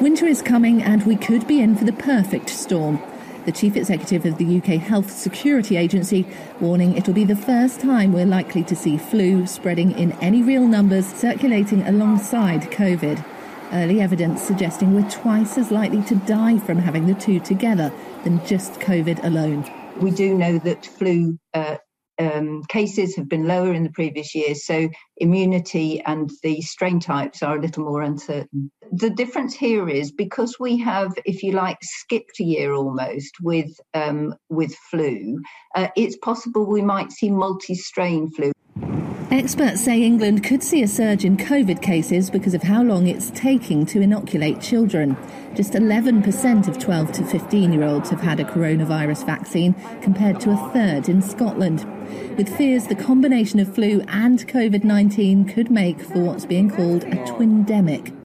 Winter is coming and we could be in for the perfect storm. The Chief Executive of the UK Health Security Agency warning it'll be the first time we're likely to see flu spreading in any real numbers circulating alongside COVID. Early evidence suggesting we're twice as likely to die from having the two together than just COVID alone. We do know that flu cases have been lower in the previous years, so immunity and the strain types are a little more uncertain. The difference here is because we have, if you like, skipped a year almost with flu, it's possible we might see multi-strain flu. Experts say England could see a surge in COVID cases because of how long it's taking to inoculate children. Just 11% of 12 to 15-year-olds have had a coronavirus vaccine, compared to a third in Scotland. With fears the combination of flu and COVID-19 could make for what's being called a twindemic.